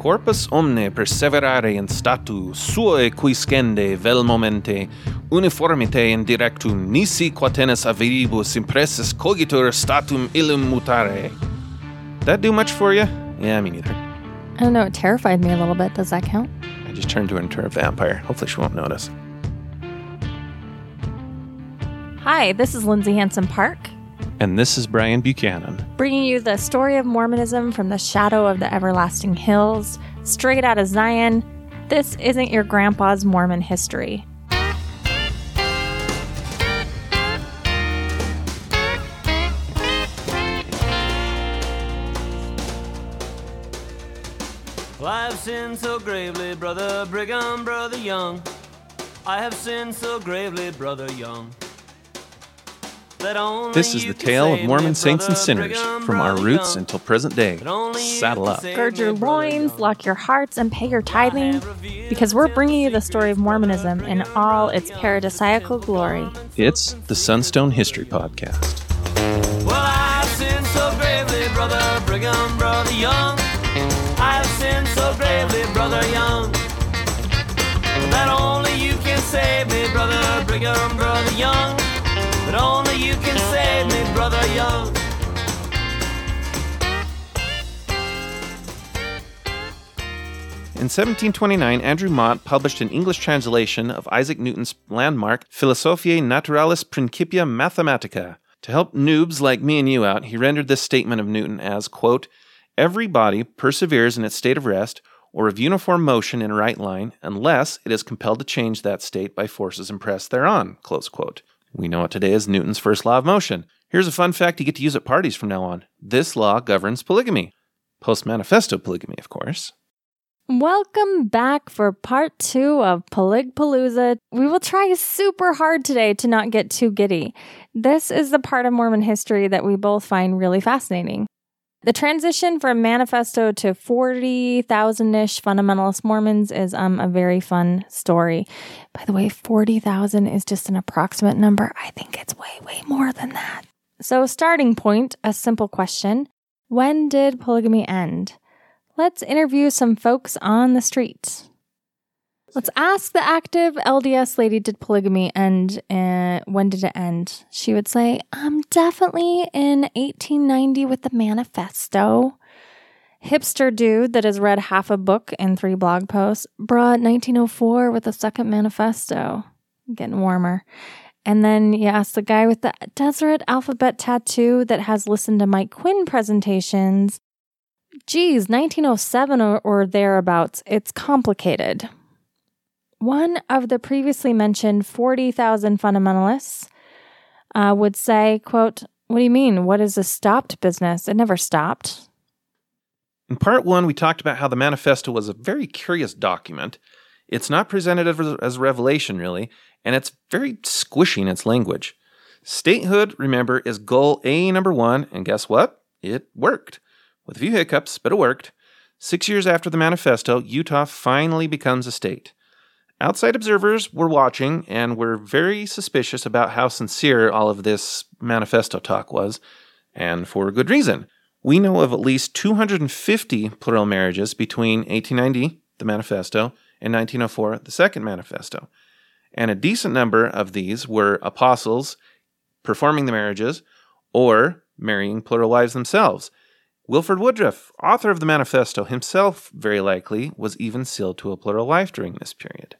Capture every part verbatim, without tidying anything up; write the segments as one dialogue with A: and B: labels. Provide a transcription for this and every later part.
A: Corpus omne perseverare in statu suae quiscende vel momente uniformite in directum nisi quatenus averibus impressus cogitur statum illum mutare. That do much for you? Yeah, me neither.
B: I don't know, it terrified me a little bit. Does that count?
A: I just turned her into a vampire. Hopefully she won't notice.
B: Hi, this is Lindsay Hanson-Park.
A: And this is Brian Buchanan.
B: Bringing you the story of Mormonism from the shadow of the everlasting hills, straight out of Zion. This isn't your grandpa's Mormon history.
C: Well, I have sinned so gravely, Brother Brigham, Brother Young. I have sinned so gravely, Brother Young.
A: This is the tale of Mormon saints and sinners, from our roots until present day. Saddle up.
B: Gird your loins, lock your hearts, and pay your tithing, because we're bringing you the story of Mormonism in all its paradisiacal glory.
A: It's the Sunstone History Podcast.
C: Well, I have sinned so gravely, Brother Brigham, Brother Young. I have sinned so gravely, Brother Young, that only you can save me, Brother Brigham, Brother Young. But only you can save me, Brother Young.
A: In seventeen twenty-nine, Andrew Mott published an English translation of Isaac Newton's landmark Philosophiae Naturalis Principia Mathematica. To help noobs like me and you out, he rendered this statement of Newton as, quote, "Every body perseveres in its state of rest or of uniform motion in a right line unless it is compelled to change that state by forces impressed thereon," close quote. We know it today as Newton's first law of motion. Here's a fun fact you get to use at parties from now on. This law governs polygamy. Post-manifesto polygamy, of course.
B: Welcome back for part two of Polyg-Palooza. We will try super hard today to not get too giddy. This is the part of Mormon history that we both find really fascinating. The transition from manifesto to forty thousand-ish fundamentalist Mormons is um, a very fun story. By the way, forty thousand is just an approximate number. I think it's way, way more than that. So starting point, a simple question. When did polygamy end? Let's interview some folks on the street. Let's ask the active L D S lady, did polygamy end? Uh, when did it end? She would say, um, definitely in eighteen ninety with the manifesto. Hipster dude that has read half a book and three blog posts, bruh, nineteen oh four with the second manifesto. Getting warmer. And then you ask the guy with the Deseret alphabet tattoo that has listened to Mike Quinn presentations. Geez, nineteen oh seven or, or thereabouts. It's complicated. One of the previously mentioned forty thousand fundamentalists uh, would say, quote, "What do you mean? What is a stopped business? It never stopped."
A: In part one, we talked about how the manifesto was a very curious document. It's not presented as a revelation, really, and it's very squishy in its language. Statehood, remember, is goal A number one, and guess what? It worked. With a few hiccups, but it worked. Six years after the manifesto, Utah finally becomes a state. Outside observers were watching and were very suspicious about how sincere all of this manifesto talk was, and for good reason. We know of at least two hundred fifty plural marriages between eighteen ninety, the manifesto, and nineteen oh four, the second manifesto. And a decent number of these were apostles performing the marriages or marrying plural wives themselves. Wilford Woodruff, author of the manifesto himself, very likely, was even sealed to a plural wife during this period.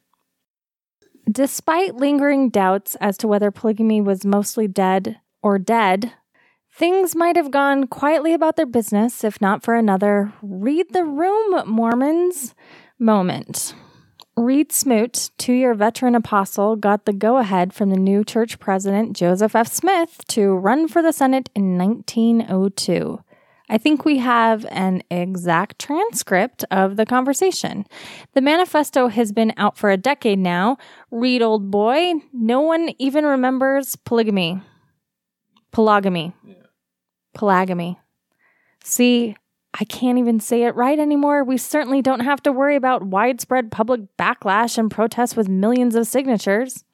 B: Despite lingering doubts as to whether polygamy was mostly dead or dead, things might have gone quietly about their business, if not for another read the room, Mormons moment. Reed Smoot, two-year veteran apostle, got the go-ahead from the new church president, Joseph F. Smith, to run for the Senate in nineteen oh two. I think we have an exact transcript of the conversation. The manifesto has been out for a decade now. Read, old boy, no one even remembers polygamy. Polygamy. Yeah. Polygamy. See, I can't even say it right anymore. We certainly don't have to worry about widespread public backlash and protests with millions of signatures.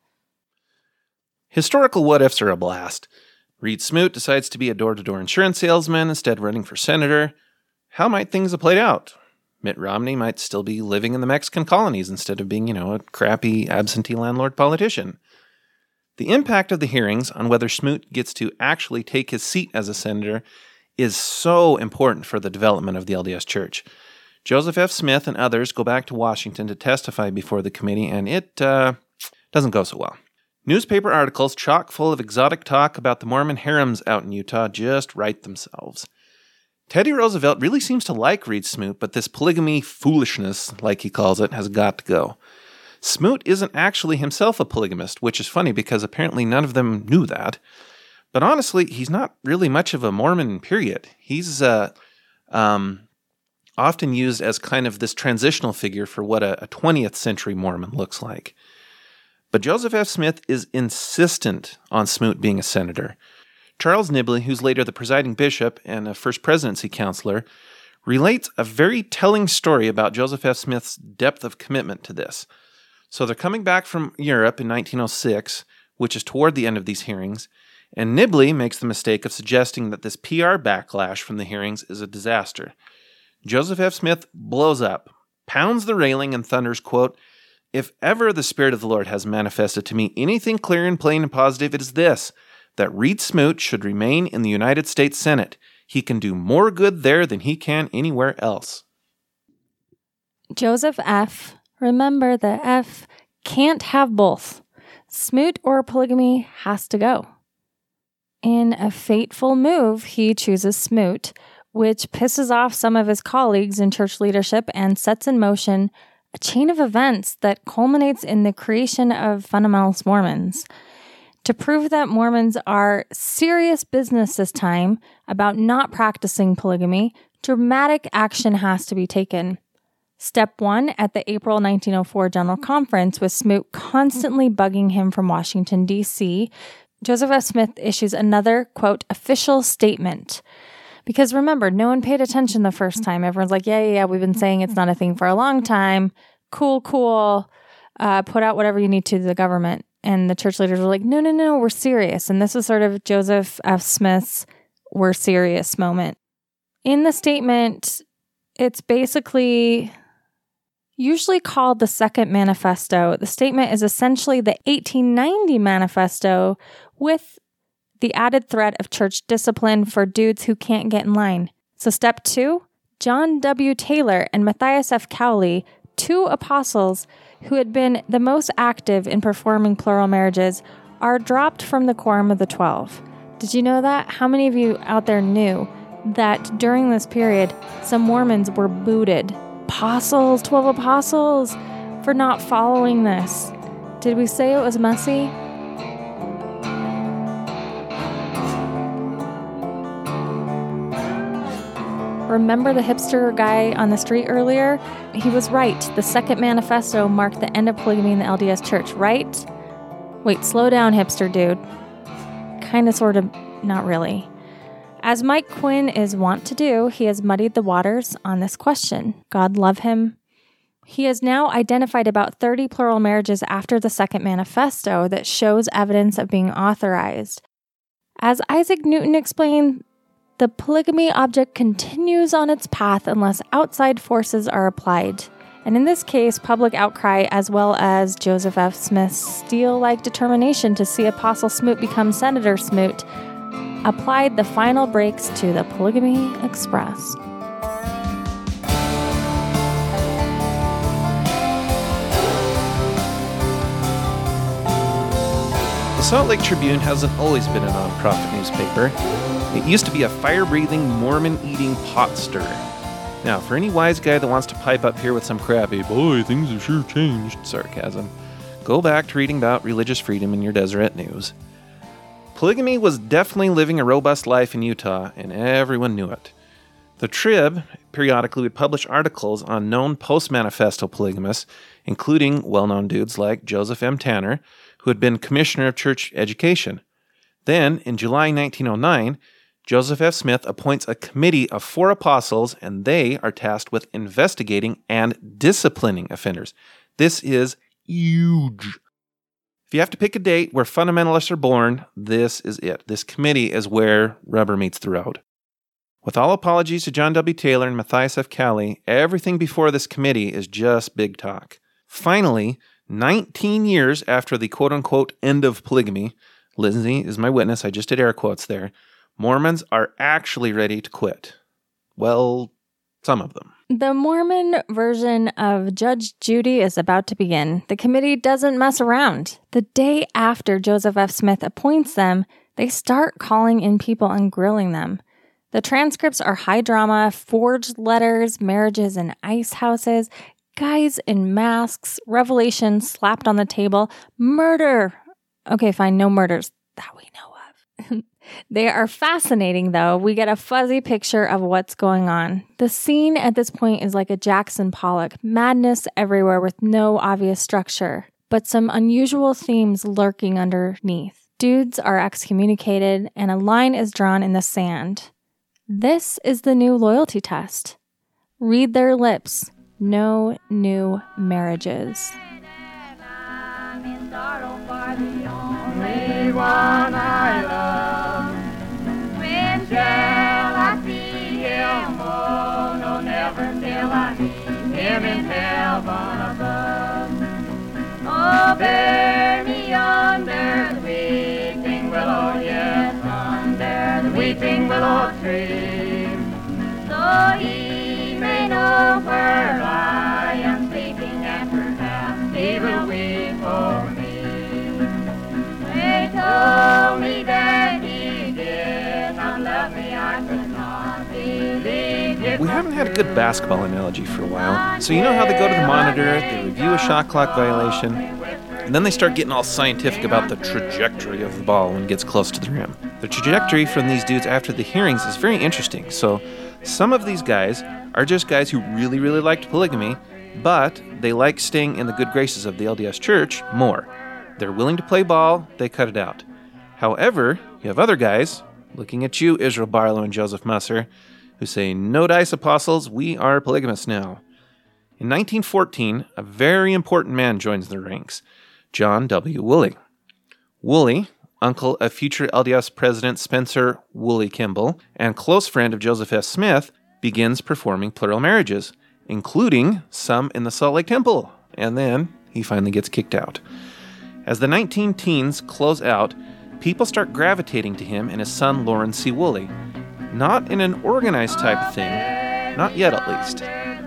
A: Historical what-ifs are a blast. Reed Smoot decides to be a door-to-door insurance salesman instead of running for senator. How might things have played out? Mitt Romney might still be living in the Mexican colonies instead of being, you know, a crappy absentee landlord politician. The impact of the hearings on whether Smoot gets to actually take his seat as a senator is so important for the development of the L D S Church. Joseph F. Smith and others go back to Washington to testify before the committee, and it uh, doesn't go so well. Newspaper articles chock full of exotic talk about the Mormon harems out in Utah just write themselves. Teddy Roosevelt really seems to like Reed Smoot, but this polygamy foolishness, like he calls it, has got to go. Smoot isn't actually himself a polygamist, which is funny because apparently none of them knew that. But honestly, he's not really much of a Mormon, period. He's uh, um, often used as kind of this transitional figure for what a, a twentieth century Mormon looks like. But Joseph F. Smith is insistent on Smoot being a senator. Charles Nibley, who's later the presiding bishop and a first presidency counselor, relates a very telling story about Joseph F. Smith's depth of commitment to this. So they're coming back from Europe in nineteen oh six, which is toward the end of these hearings, and Nibley makes the mistake of suggesting that this P R backlash from the hearings is a disaster. Joseph F. Smith blows up, pounds the railing, and thunders, quote, "If ever the Spirit of the Lord has manifested to me anything clear and plain and positive, it is this, that Reed Smoot should remain in the United States Senate. He can do more good there than he can anywhere else."
B: Joseph F., remember the F, can't have both. Smoot or polygamy has to go. In a fateful move, he chooses Smoot, which pisses off some of his colleagues in church leadership and sets in motion a chain of events that culminates in the creation of Fundamentalist Mormons. To prove that Mormons are serious business this time about not practicing polygamy, dramatic action has to be taken. Step one, at the April nineteen oh four General Conference, with Smoot constantly bugging him from Washington, D C, Joseph F. Smith issues another, quote, official statement. Because remember, no one paid attention the first time. Everyone's like, yeah, yeah, yeah, we've been saying it's not a thing for a long time. Cool, cool. Uh, put out whatever you need to the government. And the church leaders were like, no, no, no, we're serious. And this is sort of Joseph F. Smith's we're serious moment. In the statement, it's basically usually called the Second Manifesto. The statement is essentially the eighteen ninety Manifesto with the added threat of church discipline for dudes who can't get in line. So step two, John W. Taylor and Matthias F. Cowley, two apostles who had been the most active in performing plural marriages, are dropped from the Quorum of the Twelve. Did you know that? How many of you out there knew that during this period, some Mormons were booted? Apostles, twelve apostles, for not following this. Did we say it was messy? Remember the hipster guy on the street earlier? He was right. The Second Manifesto marked the end of polygamy in the L D S Church, right? Wait, slow down, hipster dude. Kind of, sort of, not really. As Mike Quinn is wont to do, he has muddied the waters on this question. God love him. He has now identified about thirty plural marriages after the Second Manifesto that shows evidence of being authorized. As Isaac Newton explained, the polygamy object continues on its path unless outside forces are applied. And in this case, public outcry as well as Joseph F. Smith's steel-like determination to see Apostle Smoot become Senator Smoot applied the final brakes to the Polygamy Express.
A: The Salt Lake Tribune hasn't always been a nonprofit newspaper. It used to be a fire-breathing, Mormon-eating pot stirrer. Now, for any wise guy that wants to pipe up here with some crappy, boy, things have sure changed sarcasm, go back to reading about religious freedom in your Deseret News. Polygamy was definitely living a robust life in Utah, and everyone knew it. The Trib periodically would publish articles on known post-manifesto polygamists, including well-known dudes like Joseph M. Tanner, who had been Commissioner of Church Education. Then, in July nineteen oh nine, Joseph F. Smith appoints a committee of four apostles, and they are tasked with investigating and disciplining offenders. This is huge. If you have to pick a date where fundamentalists are born, this is it. This committee is where rubber meets the road. With all apologies to John W. Taylor and Matthias F. Cowley, everything before this committee is just big talk. Finally, nineteen years after the quote-unquote end of polygamy, Lindsay is my witness, I just did air quotes there, Mormons are actually ready to quit. Well, some of them.
B: The Mormon version of Judge Judy is about to begin. The committee doesn't mess around. The day after Joseph F. Smith appoints them, they start calling in people and grilling them. The transcripts are high drama, forged letters, marriages in ice houses, guys in masks, revelations slapped on the table, murder. Okay, fine, no murders that we know of. They are fascinating, though. We get a fuzzy picture of what's going on. The scene at this point is like a Jackson Pollock, madness everywhere with no obvious structure, but some unusual themes lurking underneath. Dudes are excommunicated, and a line is drawn in the sand. This is the new loyalty test. Read their lips. No new marriages.
D: Only one I love. When shall I see him? Oh, no, never till I meet him in heaven above. Oh, bear me under the weeping willow, yes, under the weeping willow tree, so he may know where I am sleeping, and perhaps he will weep for me. They told me that he did not love me, I could not believe it.
A: We haven't had a good basketball analogy for a while. So you know how they go to the monitor, they review a shot clock violation, and then they start getting all scientific about the trajectory of the ball when it gets close to the rim. The trajectory from these dudes after the hearings is very interesting. So some of these guys are just guys who really, really liked polygamy, but they like staying in the good graces of the L D S Church more. They're willing to play ball, they cut it out. However, you have other guys, looking at you, Israel Barlow and Joseph Musser, who say, no dice, apostles, we are polygamists now. In nineteen fourteen, a very important man joins the ranks, John W. Woolley. Woolley, uncle of future L D S President Spencer Woolley Kimball, and close friend of Joseph F. Smith, begins performing plural marriages, including some in the Salt Lake Temple, and then he finally gets kicked out. As the nineteen teens close out, people start gravitating to him and his son Loren C. Woolley. Not in an organized type of thing, not yet at least.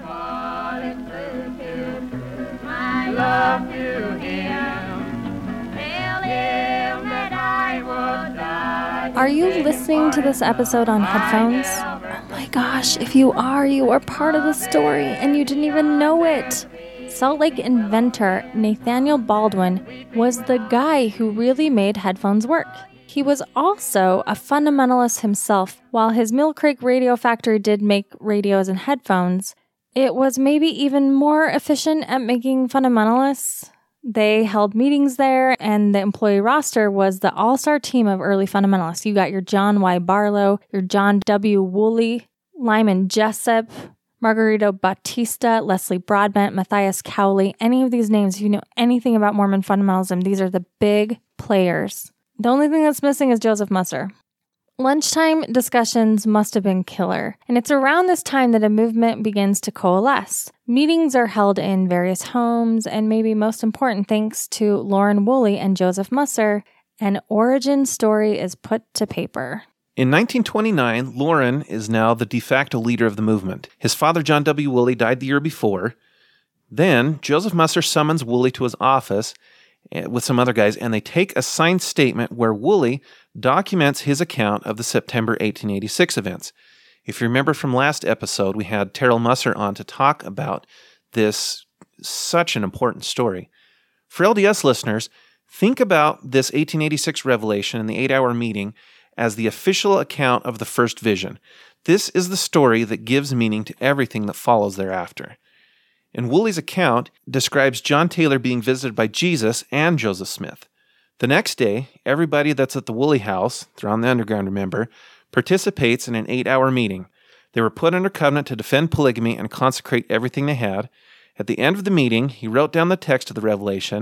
B: Are you listening to this episode on headphones? Oh my gosh, if you are, you are part of the story and you didn't even know it. Salt Lake inventor Nathaniel Baldwin was the guy who really made headphones work. He was also a fundamentalist himself. While his Mill Creek Radio Factory did make radios and headphones, it was maybe even more efficient at making fundamentalists. They held meetings there, and the employee roster was the all-star team of early fundamentalists. You got your John Y. Barlow, your John W. Woolley, Lyman Jessup, Margarito Bautista, Leslie Broadbent, Matthias Cowley. Any of these names, if you know anything about Mormon fundamentalism, these are the big players. The only thing that's missing is Joseph Musser. Lunchtime discussions must have been killer, and it's around this time that a movement begins to coalesce. Meetings are held in various homes, and maybe most important, thanks to Loren Woolley and Joseph Musser, an origin story is put to paper.
A: In nineteen twenty-nine, Loren is now the de facto leader of the movement. His father, John W. Woolley, died the year before. Then, Joseph Musser summons Woolley to his office with some other guys, and they take a signed statement where Woolley documents his account of the September eighteen eighty-six events. If you remember from last episode, we had Terrell Musser on to talk about this such an important story. For L D S listeners, think about this eighteen eighty-six revelation in the eight-hour meeting as the official account of the first vision. This is the story that gives meaning to everything that follows thereafter. In Woolley's account, describes John Taylor being visited by Jesus and Joseph Smith. The next day, everybody that's at the Woolley house, they're on the underground, remember, participates in an eight-hour meeting. They were put under covenant to defend polygamy and consecrate everything they had. At the end of the meeting, he wrote down the text of the revelation,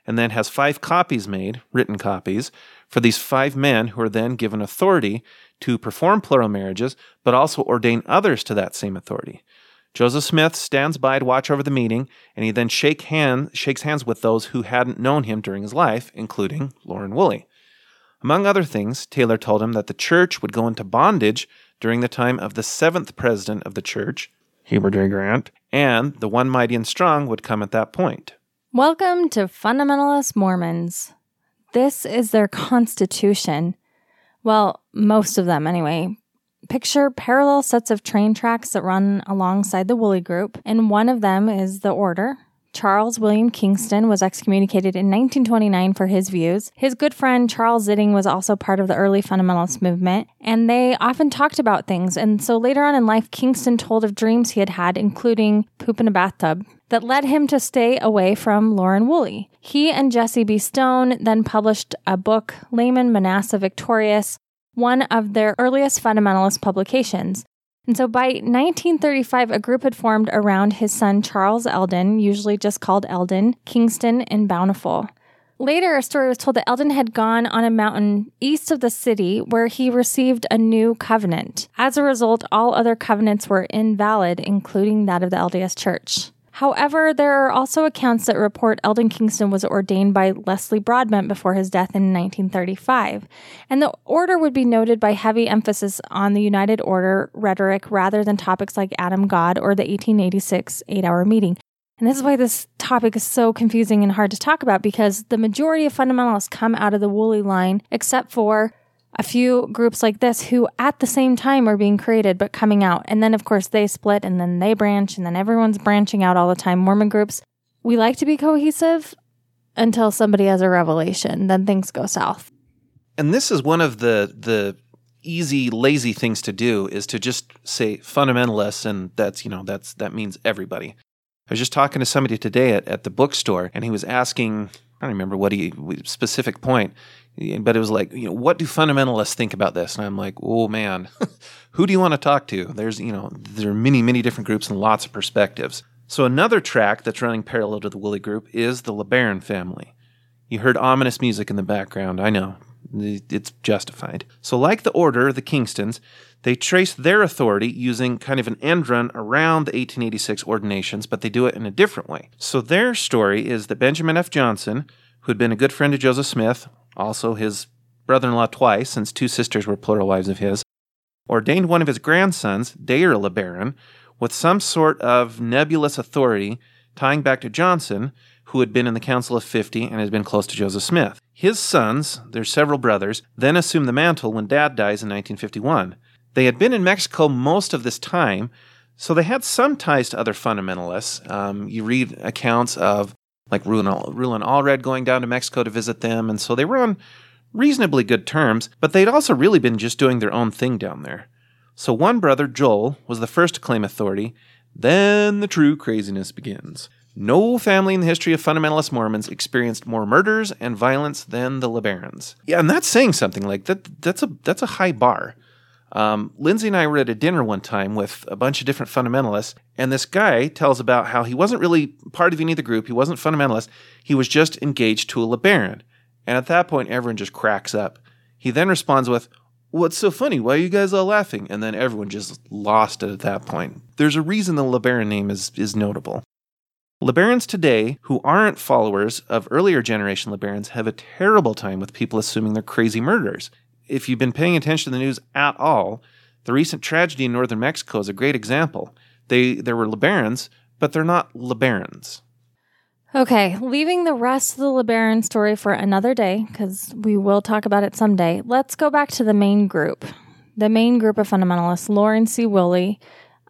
A: and then has five copies made, written copies, for these five men who are then given authority to perform plural marriages, but also ordain others to that same authority. Joseph Smith stands by to watch over the meeting, and he then shake hand, shakes hands with those who hadn't known him during his life, including Loren Woolley. Among other things, Taylor told him that the church would go into bondage during the time of the seventh president of the church, Heber J. Grant, and the one mighty and strong would come at that point.
B: Welcome to Fundamentalist Mormons. This is their constitution. Well, most of them anyway. Picture parallel sets of train tracks that run alongside the Woolley group, and one of them is the Order. Charles William Kingston was excommunicated in nineteen twenty-nine for his views. His good friend Charles Zitting was also part of the early fundamentalist movement, and they often talked about things. And so later on in life, Kingston told of dreams he had had, including poop in a bathtub, that led him to stay away from Loren Woolley. He and Jesse B. Stone then published a book, Layman Manasseh Victorious, one of their earliest fundamentalist publications. And so by nineteen thirty-five, a group had formed around his son Charles Eldon, usually just called Eldon, Kingston, and Bountiful. Later, a story was told that Eldon had gone on a mountain east of the city where he received a new covenant. As a result, all other covenants were invalid, including that of the L D S Church. However, there are also accounts that report Eldon Kingston was ordained by Leslie Broadbent before his death in nineteen thirty-five, and the order would be noted by heavy emphasis on the United Order rhetoric rather than topics like Adam God or the eighteen eighty-six eight-hour meeting. And this is why this topic is so confusing and hard to talk about, because the majority of fundamentalists come out of the Woolley line, except for a few groups like this who at the same time are being created but coming out. And then, of course, they split and then they branch and then everyone's branching out all the time. Mormon groups, we like to be cohesive until somebody has a revelation. Then things go south.
A: And this is one of the the easy, lazy things to do, is to just say fundamentalists, and that's, you know, that's that means everybody. I was just talking to somebody today at, at the bookstore, and he was asking, I don't remember what he, specific point, but it was like, you know, what do fundamentalists think about this? And I'm like, oh man, who do you want to talk to? There's, you know, there are many, many different groups and lots of perspectives. So another track that's running parallel to the Woolley group is the LeBaron family. You heard ominous music in the background. I know. It's justified. So like the Order, the Kingstons, they trace their authority using kind of an end run around the eighteen eighty-six ordinations, but they do it in a different way. So their story is that Benjamin F. Johnson, who had been a good friend of Joseph Smith, also his brother-in-law twice, since two sisters were plural wives of his, ordained one of his grandsons, Dayer LeBaron, with some sort of nebulous authority tying back to Johnson, who had been in the Council of fifty and had been close to Joseph Smith. His sons, their several brothers, then assumed the mantle when Dad dies in nineteen fifty-one. They had been in Mexico most of this time, so they had some ties to other fundamentalists. Um, you read accounts of like Rulon, Rulon Allred going down to Mexico to visit them, and so they were on reasonably good terms, but they'd also really been just doing their own thing down there. So one brother, Joel, was the first to claim authority. Then the true craziness begins. No family in the history of fundamentalist Mormons experienced more murders and violence than the LeBarons. Yeah, and that's saying something. Like that. That's a that's a high bar. Um, Lindsay and I were at a dinner one time with a bunch of different fundamentalists, and this guy tells about how he wasn't really part of any of the group. He wasn't fundamentalist. He was just engaged to a LeBaron. And at that point, everyone just cracks up. He then responds with, "What's so funny? Why are you guys all laughing?" And then everyone just lost it at that point. There's a reason the LeBaron name is is notable. LeBarons today, who aren't followers of earlier generation LeBarons, have a terrible time with people assuming they're crazy murderers. If you've been paying attention to the news at all, the recent tragedy in northern Mexico is a great example. They There were LeBarons, but they're not LeBarons.
B: Okay, leaving the rest of the LeBaron story for another day, because we will talk about it someday, let's go back to the main group. The main group of fundamentalists, Loren C. Woolley,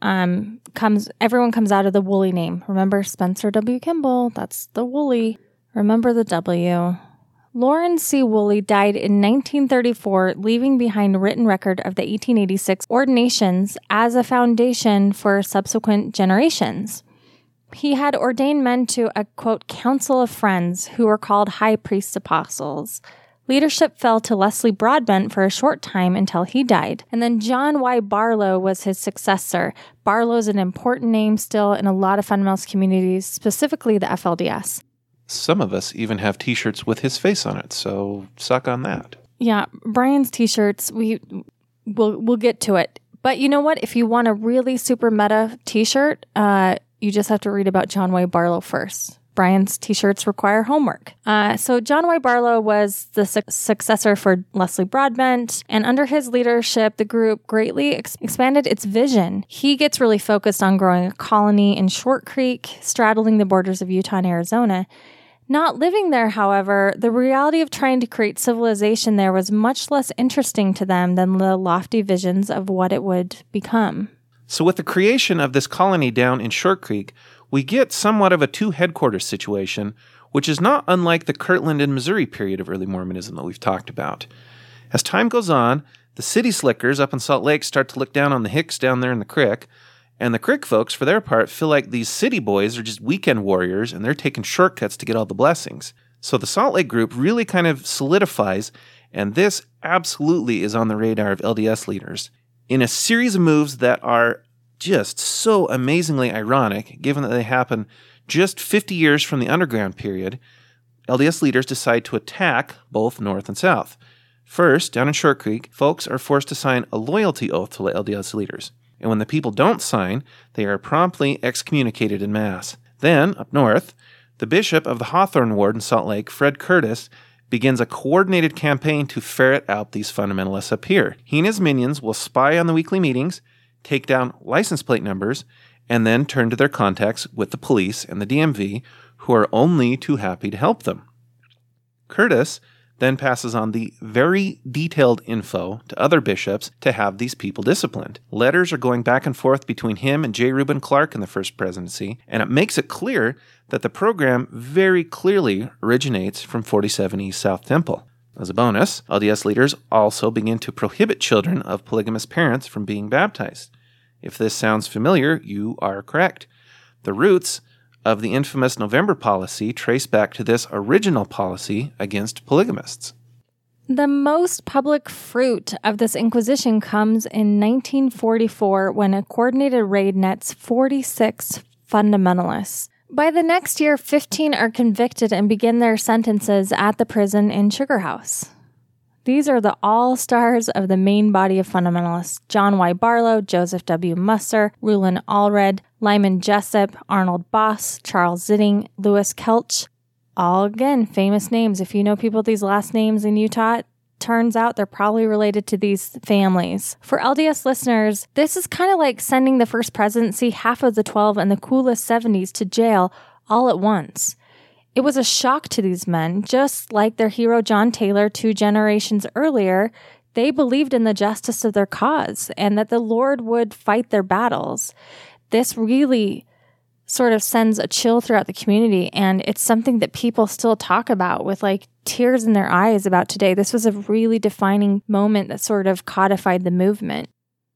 B: um, comes. everyone comes out of the Woolley name. Remember Spencer W. Kimball? That's the Woolley. Remember the W. Loren C. Woolley died in nineteen thirty-four, leaving behind a written record of the eighteen eighty-six ordinations as a foundation for subsequent generations. He had ordained men to a, quote, council of friends who were called high priest apostles. Leadership fell to Leslie Broadbent for a short time until he died. And then John Y. Barlow was his successor. Barlow's an important name still in a lot of fundamentalist communities, specifically the F L D S.
A: Some of us even have t-shirts with his face on it, so suck on that.
B: Yeah, Brian's t-shirts, we we'll we'll get to it. But you know what? If you want a really super meta t-shirt, uh, you just have to read about John Y. Barlow first. Brian's t-shirts require homework. Uh, so John Y. Barlow was the su- successor for Leslie Broadbent, and under his leadership, the group greatly ex- expanded its vision. He gets really focused on growing a colony in Short Creek, straddling the borders of Utah and Arizona. Not living there, however, the reality of trying to create civilization there was much less interesting to them than the lofty visions of what it would become.
A: So with the creation of this colony down in Short Creek, we get somewhat of a two-headquarters situation, which is not unlike the Kirtland and Missouri period of early Mormonism that we've talked about. As time goes on, the city slickers up in Salt Lake start to look down on the hicks down there in the creek, and the creek folks, for their part, feel like these city boys are just weekend warriors and they're taking shortcuts to get all the blessings. So the Salt Lake group really kind of solidifies, and this absolutely is on the radar of L D S leaders. In a series of moves that are just so amazingly ironic, given that they happen just fifty years from the underground period, L D S leaders decide to attack both North and South. First, down in Short Creek, folks are forced to sign a loyalty oath to L D S leaders. And when the people don't sign, they are promptly excommunicated en masse. Then, up north, the bishop of the Hawthorne Ward in Salt Lake, Fred Curtis, begins a coordinated campaign to ferret out these fundamentalists up here. He and his minions will spy on the weekly meetings, take down license plate numbers, and then turn to their contacts with the police and the D M V, who are only too happy to help them. Curtis then passes on the very detailed info to other bishops to have these people disciplined. Letters are going back and forth between him and J. Reuben Clark in the first presidency, and it makes it clear that the program very clearly originates from forty-seven East South Temple. As a bonus, L D S leaders also begin to prohibit children of polygamous parents from being baptized. If this sounds familiar, you are correct. The roots of the infamous November policy trace back to this original policy against polygamists.
B: The most public fruit of this inquisition comes in nineteen forty-four when a coordinated raid nets forty-six fundamentalists. By the next year, fifteen are convicted and begin their sentences at the prison in Sugar House. These are the all-stars of the main body of fundamentalists: John Y. Barlow, Joseph W. Musser, Rulon Allred, Lyman Jessup, Arnold Boss, Charles Zitting, Lewis Kelch. All, again, famous names. If you know people with these last names in Utah, it turns out they're probably related to these families. For L D S listeners, this is kind of like sending the First Presidency, half of the twelve, and the coolest seventies to jail all at once. It was a shock to these men. Just like their hero John Taylor two generations earlier, they believed in the justice of their cause and that the Lord would fight their battles. This really sort of sends a chill throughout the community, and it's something that people still talk about with like tears in their eyes about today. This was a really defining moment that sort of codified the movement.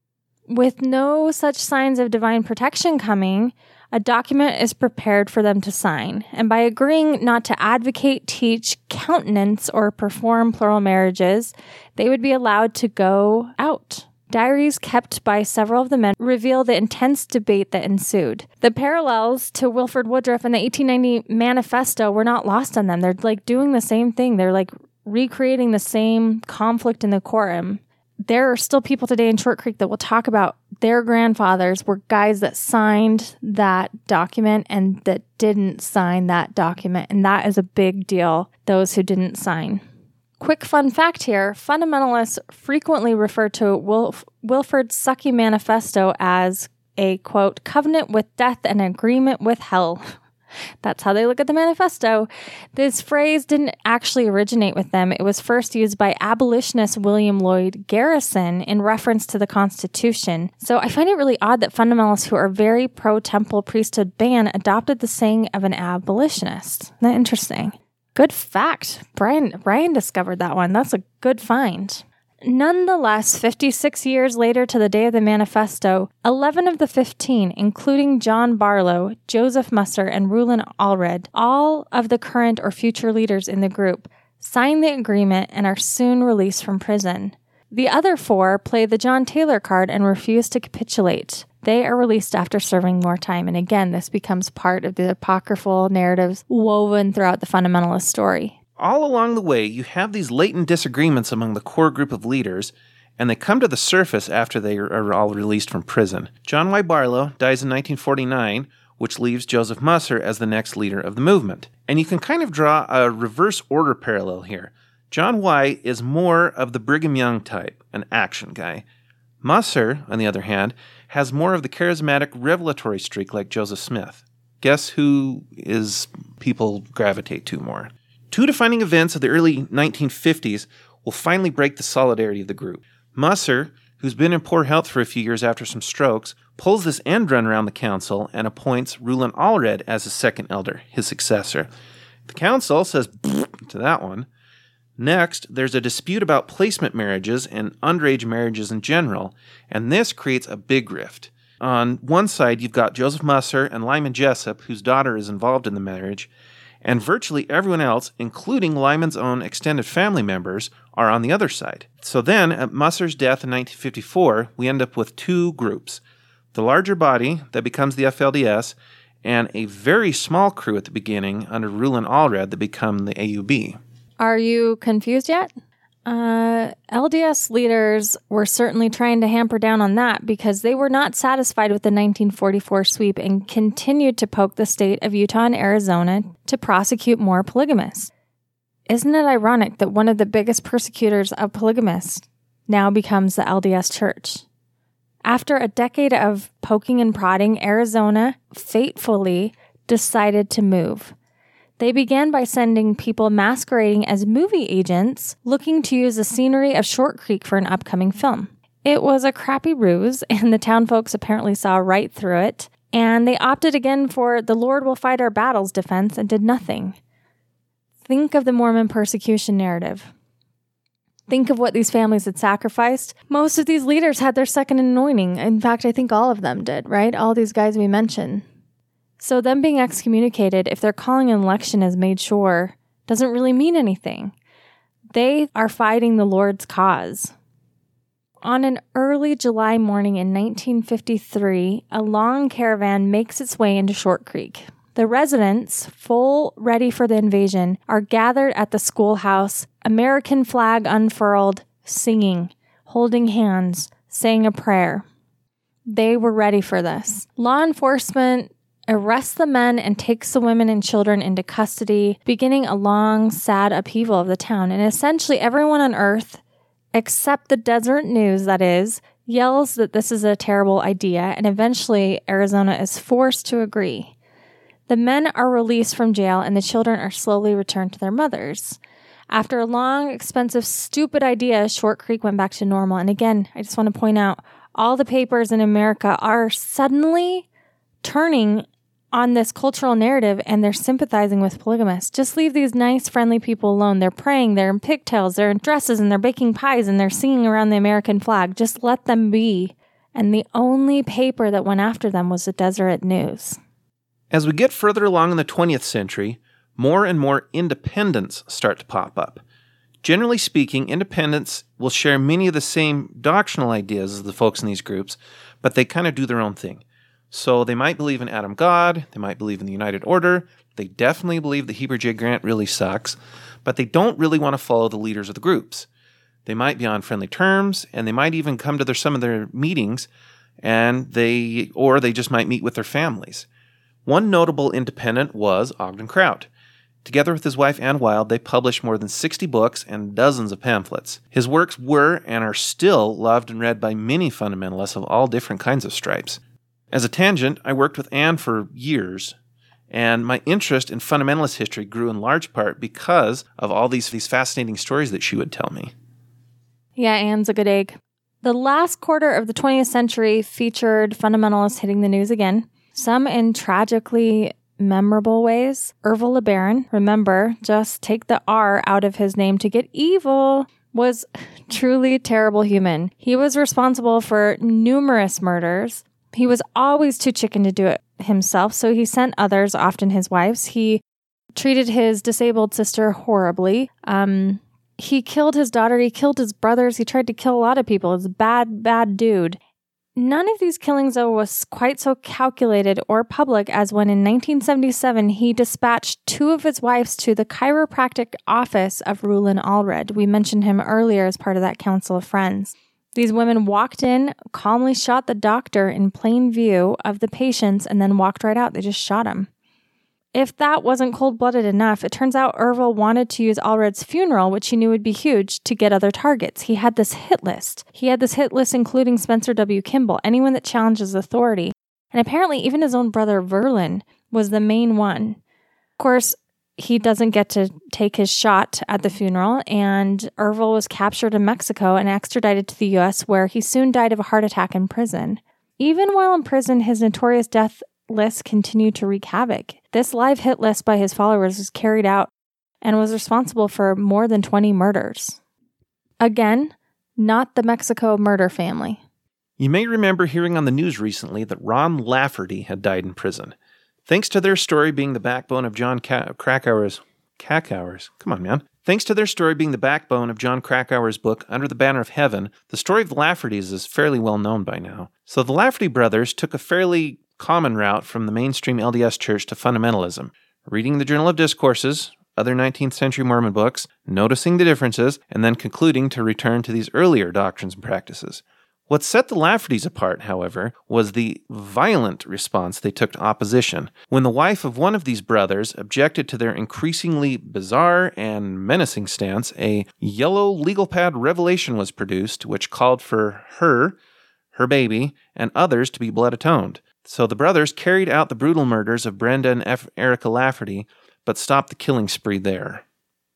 B: With no such signs of divine protection coming, a document is prepared for them to sign, and by agreeing not to advocate, teach, countenance, or perform plural marriages, they would be allowed to go out. Diaries kept by several of the men reveal the intense debate that ensued. The parallels to Wilford Woodruff and the eighteen ninety Manifesto were not lost on them. They're like doing the same thing. They're like recreating the same conflict in the quorum. There are still people today in Short Creek that will talk about their grandfathers were guys that signed that document and that didn't sign that document. And that is a big deal, those who didn't sign. Quick fun fact here, fundamentalists frequently refer to Wilf- Wilford's sucky manifesto as a, quote, covenant with death and agreement with hell. That's how they look at the manifesto. This phrase didn't actually originate with them. It was first used by abolitionist William Lloyd Garrison in reference to the Constitution. So I find it really odd that fundamentalists who are very pro-temple priesthood ban adopted the saying of an abolitionist. Isn't that interesting? Good fact. Brian, Brian discovered that one. That's a good find. Nonetheless, fifty-six years later to the day of the manifesto, eleven of the fifteen, including John Barlow, Joseph Musser, and Rulon Allred, all of the current or future leaders in the group, sign the agreement and are soon released from prison. The other four play the John Taylor card and refuse to capitulate. They are released after serving more time. And again, this becomes part of the apocryphal narratives woven throughout the fundamentalist story.
A: All along the way, you have these latent disagreements among the core group of leaders, and they come to the surface after they are all released from prison. John Y. Barlow dies in nineteen forty-nine, which leaves Joseph Musser as the next leader of the movement. And you can kind of draw a reverse order parallel here. John Y. is more of the Brigham Young type, an action guy. Musser, on the other hand, has more of the charismatic revelatory streak like Joseph Smith. Guess who is people gravitate to more? Two defining events of the early nineteen fifties will finally break the solidarity of the group. Musser, who's been in poor health for a few years after some strokes, pulls this end run around the council and appoints Rulon Allred as his second elder, his successor. The council says to that one. Next, there's a dispute about placement marriages and underage marriages in general, and this creates a big rift. On one side, you've got Joseph Musser and Lyman Jessup, whose daughter is involved in the marriage, and virtually everyone else, including Lyman's own extended family members, are on the other side. So then, at Musser's death in nineteen fifty-four, we end up with two groups. The larger body that becomes the F L D S, and a very small crew at the beginning under Rulon Allred that become the A U B.
B: Are you confused yet? Uh, L D S leaders were certainly trying to hamper down on that because they were not satisfied with the nineteen forty-four sweep and continued to poke the state of Utah and Arizona to prosecute more polygamists. Isn't it ironic that one of the biggest persecutors of polygamists now becomes the L D S Church? After a decade of poking and prodding, Arizona fatefully decided to move. They began by sending people masquerading as movie agents looking to use the scenery of Short Creek for an upcoming film. It was a crappy ruse, and the town folks apparently saw right through it, and they opted again for the Lord will fight our battles defense and did nothing. Think of the Mormon persecution narrative. Think of what these families had sacrificed. Most of these leaders had their second anointing. In fact, I think all of them did, right? All these guys we mentioned. So them being excommunicated, if they're calling an election as made sure, doesn't really mean anything. They are fighting the Lord's cause. On an early July morning in nineteen fifty-three, a long caravan makes its way into Short Creek. The residents, full ready for the invasion, are gathered at the schoolhouse, American flag unfurled, singing, holding hands, saying a prayer. They were ready for this. Law enforcement arrests the men and takes the women and children into custody, beginning a long, sad upheaval of the town. And essentially everyone on Earth, except the Deseret News, that is, yells that this is a terrible idea, and eventually Arizona is forced to agree. The men are released from jail, and the children are slowly returned to their mothers. After a long, expensive, stupid idea, Short Creek went back to normal. And again, I just want to point out, all the papers in America are suddenly turning on this cultural narrative, and they're sympathizing with polygamists. Just leave these nice, friendly people alone. They're praying, they're in pigtails, they're in dresses, and they're baking pies, and they're singing around the American flag. Just let them be. And the only paper that went after them was the Deseret News.
A: As we get further along in the twentieth century, more and more independents start to pop up. Generally speaking, independents will share many of the same doctrinal ideas as the folks in these groups, but they kind of do their own thing. So they might believe in Adam God, they might believe in the United Order, they definitely believe that Heber J. Grant really sucks, but they don't really want to follow the leaders of the groups. They might be on friendly terms, and they might even come to their, some of their meetings, and they or they just might meet with their families. One notable independent was Ogden Kraut. Together with his wife Ann Wild, they published more than sixty books and dozens of pamphlets. His works were and are still loved and read by many fundamentalists of all different kinds of stripes. As a tangent, I worked with Ann for years, and my interest in fundamentalist history grew in large part because of all these, these fascinating stories that she would tell me.
B: Yeah, Ann's a good egg. The last quarter of the twentieth century featured fundamentalists hitting the news again, some in tragically memorable ways. Ervil LeBaron, remember, just take the R out of his name to get evil, was truly terrible human. He was responsible for numerous murders. He was always too chicken to do it himself, so he sent others, often his wives. He treated his disabled sister horribly. Um, he killed his daughter. He killed his brothers. He tried to kill a lot of people. He's a bad, bad dude. None of these killings, though, was quite so calculated or public as when in nineteen seventy-seven he dispatched two of his wives to the chiropractic office of Reuel Allred. We mentioned him earlier as part of that Council of Friends. These women walked in, calmly shot the doctor in plain view of the patients, and then walked right out. They just shot him. If that wasn't cold-blooded enough, it turns out Ervil wanted to use Allred's funeral, which he knew would be huge, to get other targets. He had this hit list. He had this hit list including Spencer W. Kimball, anyone that challenges authority. And apparently even his own brother Verlin was the main one. Of course, he doesn't get to take his shot at the funeral, and Ervil was captured in Mexico and extradited to the U S, where he soon died of a heart attack in prison. Even while in prison, his notorious death list continued to wreak havoc. This live hit list by his followers was carried out and was responsible for more than twenty murders. Again, not the Mexico murder family.
A: You may remember hearing on the news recently that Ron Lafferty had died in prison. Thanks to their story being the backbone of John Ka- Krakauer's... Krakauer's? Come on, man. Thanks to their story being the backbone of John Krakauer's book, Under the Banner of Heaven, the story of the Laffertys is fairly well known by now. So the Lafferty brothers took a fairly common route from the mainstream L D S Church to fundamentalism, reading the Journal of Discourses, other nineteenth century Mormon books, noticing the differences, and then concluding to return to these earlier doctrines and practices. What set the Laffertys apart, however, was the violent response they took to opposition. When the wife of one of these brothers objected to their increasingly bizarre and menacing stance, a yellow legal pad revelation was produced which called for her, her baby, and others to be blood atoned. So the brothers carried out the brutal murders of Brenda and F- Erica Lafferty, but stopped the killing spree there.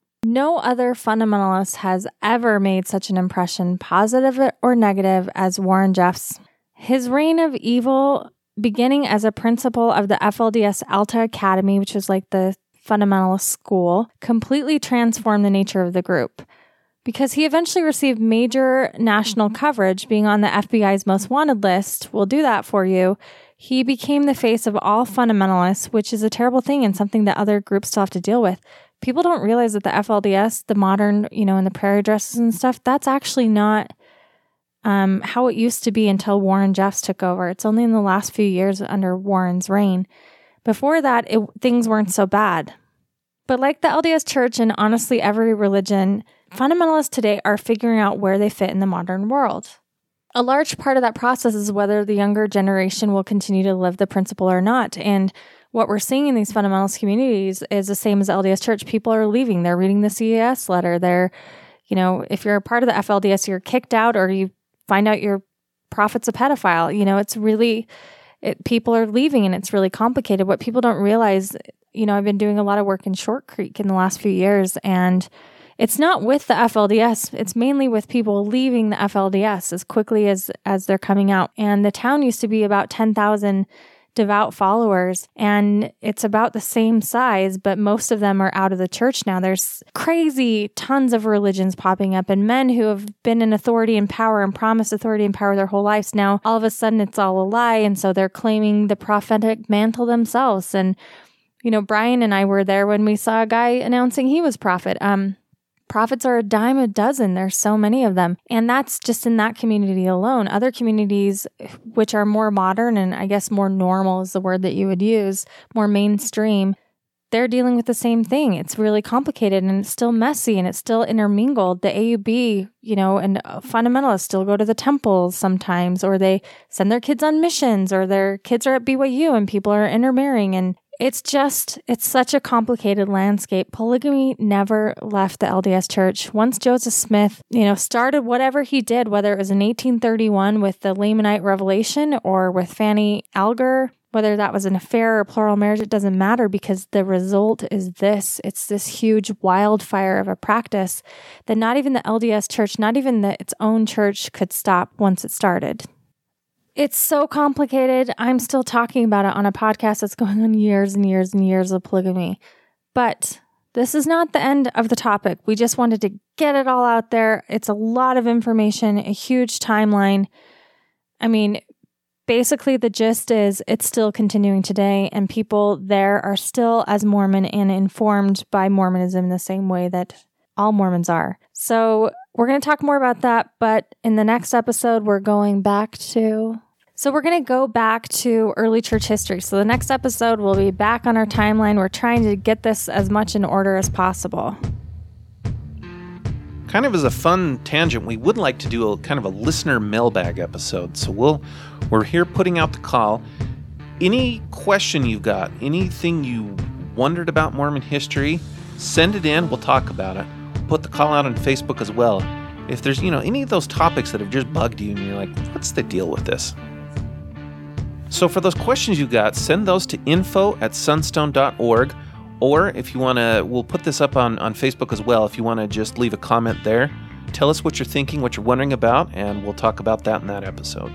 B: No other fundamentalist has ever made such an impression, positive or negative, as Warren Jeffs. His reign of evil, beginning as a principal of the F L D S Alta Academy, which was like the fundamentalist school, completely transformed the nature of the group. Because he eventually received major national coverage, being on the F B I's most wanted list, we'll do that for you. He became the face of all fundamentalists, which is a terrible thing and something that other groups still have to deal with. People don't realize that the F L D S, the modern, you know, and the prayer dresses and stuff, that's actually not um, how it used to be until Warren Jeffs took over. It's only in the last few years under Warren's reign. Before that, it, things weren't so bad. But like the L D S Church and honestly every religion, fundamentalists today are figuring out where they fit in the modern world. A large part of that process is whether the younger generation will continue to live the principle or not. And what we're seeing in these fundamentalist communities is the same as L D S Church. People are leaving. They're reading the C A S letter. They're, you know, if you're a part of the F L D S, you're kicked out or you find out your prophet's a pedophile. You know, it's really, it, people are leaving and it's really complicated. What people don't realize, you know, I've been doing a lot of work in Short Creek in the last few years, and it's not with the F L D S. It's mainly with people leaving the F L D S as quickly as, as they're coming out. And the town used to be about ten thousand devout followers, and it's about the same size, but most of them are out of the church now. There's crazy tons of religions popping up, and men who have been in authority and power and promised authority and power their whole lives, now all of a sudden it's all a lie, and so they're claiming the prophetic mantle themselves. And, you know, Brian and I were there when we saw a guy announcing he was prophet. Um, Prophets are a dime a dozen. There's so many of them. And that's just in that community alone. Other communities, which are more modern and I guess more normal is the word that you would use, more mainstream, they're dealing with the same thing. It's really complicated and it's still messy and it's still intermingled. The A U B, you know, and fundamentalists still go to the temples sometimes, or they send their kids on missions, or their kids are at B Y U and people are intermarrying. And It's just, it's such a complicated landscape. Polygamy never left the L D S Church. Once Joseph Smith, you know, started whatever he did, whether it was in eighteen thirty-one with the Lamanite Revelation or with Fanny Alger, whether that was an affair or plural marriage, it doesn't matter, because the result is this. It's this huge wildfire of a practice that not even the L D S Church, not even the, its own church could stop once it started. It's so complicated. I'm still talking about it on a podcast that's going on years and years and years of polygamy. But this is not the end of the topic. We just wanted to get it all out there. It's a lot of information, a huge timeline. I mean, basically the gist is it's still continuing today, and people there are still as Mormon and informed by Mormonism in the same way that all Mormons are. So we're going to talk more about that, but in the next episode, we're going back to So we're going to go back to early church history. So the next episode, we'll be back on our timeline. We're trying to get this as much in order as possible.
A: Kind of as a fun tangent, we would like to do a kind of a listener mailbag episode. So we'll we're here putting out the call. Any question you've got, anything you wondered about Mormon history, send it in. We'll talk about it. We'll put the call out on Facebook as well. If there's, you know, any of those topics that have just bugged you and you're like, what's the deal with this? So for those questions you got, send those to info at sunstone dot org. Or if you want to, we'll put this up on, on Facebook as well. If you want to just leave a comment there, tell us what you're thinking, what you're wondering about, and we'll talk about that in that episode.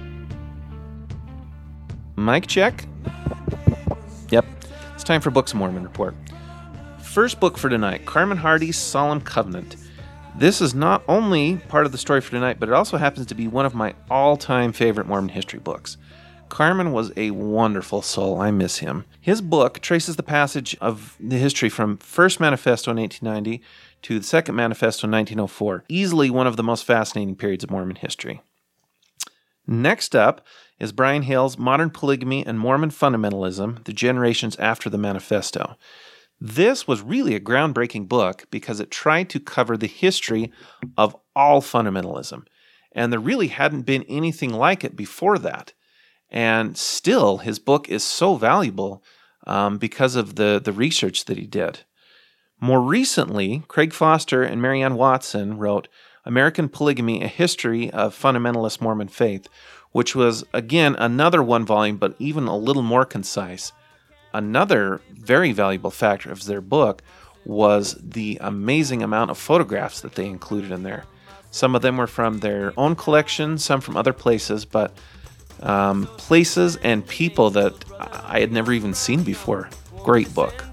A: Mic check. Yep, it's time for Books of Mormon Report. First book for tonight, Carmen Hardy's Solemn Covenant. This is not only part of the story for tonight, but it also happens to be one of my all-time favorite Mormon history books. Carmen was a wonderful soul. I miss him. His book traces the passage of the history from First Manifesto in eighteen ninety to the Second Manifesto in nineteen oh four. Easily one of the most fascinating periods of Mormon history. Next up is Brian Hale's Modern Polygamy and Mormon Fundamentalism, the Generations After the Manifesto. This was really a groundbreaking book because it tried to cover the history of all fundamentalism, and there really hadn't been anything like it before that. And still, his book is so valuable um, because of the, the research that he did. More recently, Craig Foster and Marianne Watson wrote American Polygamy, A History of Fundamentalist Mormon Faith, which was, again, another one volume, but even a little more concise. Another very valuable factor of their book was the amazing amount of photographs that they included in there. Some of them were from their own collection, some from other places, but Um, places and people that I had never even seen before. Great book.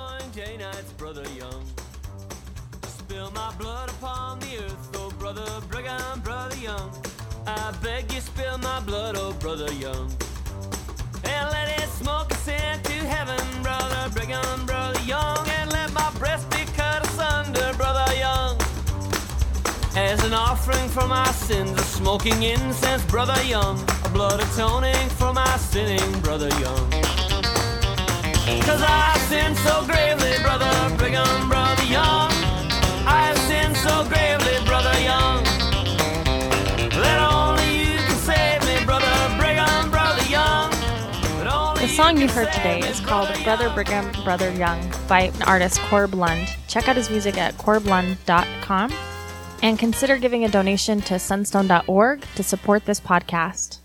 C: Spill my blood upon the earth, oh brother Brigham, brother Young. I beg you, spill my blood, oh brother Young. And let it smoke ascend to heaven, brother Brigham, brother Young. And let my breast be cut asunder, brother Young. As an offering for my sins, a smoking incense, brother Young. A blood atoning for my sinning, brother Young. Cause I sinned so gravely, brother Brigham, brother Young. I have sinned so gravely, brother Young. That only you can save me, brother Brigham, brother Young.
B: The song you heard today is called Brother Brigham, Brother Young by artist Corb Lund. Check out his music at corb lund dot com and consider giving a donation to sunstone dot org to support this podcast.